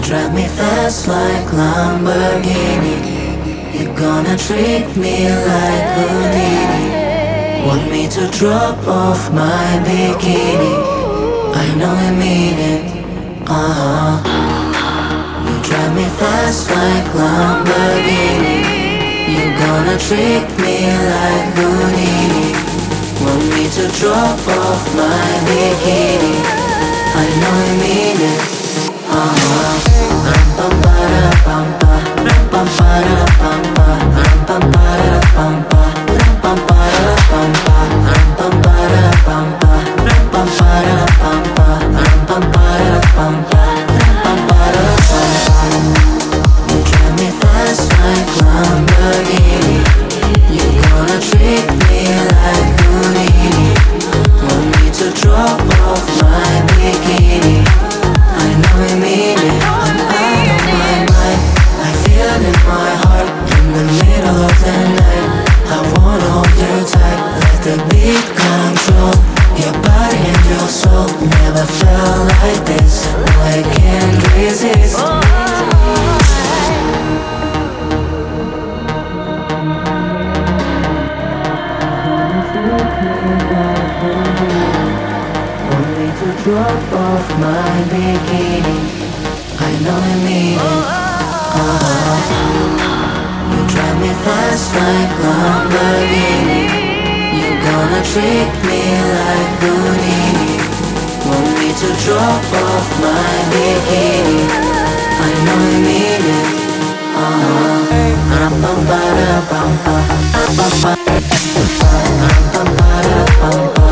drive me fast like Lamborghini. You're gonna treat me like Houdini. Want me to drop off my bikini? I know you mean it, You drive me fast like Lamborghini. You're gonna treat me like Houdini. Want me to drop off my bikini? I know you mean it, Ram pam para pam pa, ram pam para pam pa, ram pam para pam pa, ram pam para pam pa, ram pam para pam pa, ram pam para pam pa, ram pam para pam pa, ram pam para pam pa. You drive me fast like Lamborghini. You're gonna treat me like Houdini. Want me to drop off my bikini? I know you mean it. I'm out of my mind. I feel it in my heart. In the middle of the night, I wanna hold you tight. Let the beat control your body and your soul. Never felt like this. No, I can't resist. Want me to drop off my bikini? I know you mean it, You drive me fast like Lamborghini. You're gonna treat me like Houdini. Want me to drop off my bikini? I know you mean it, Ram pam para pam pa, ram pam para pam pa.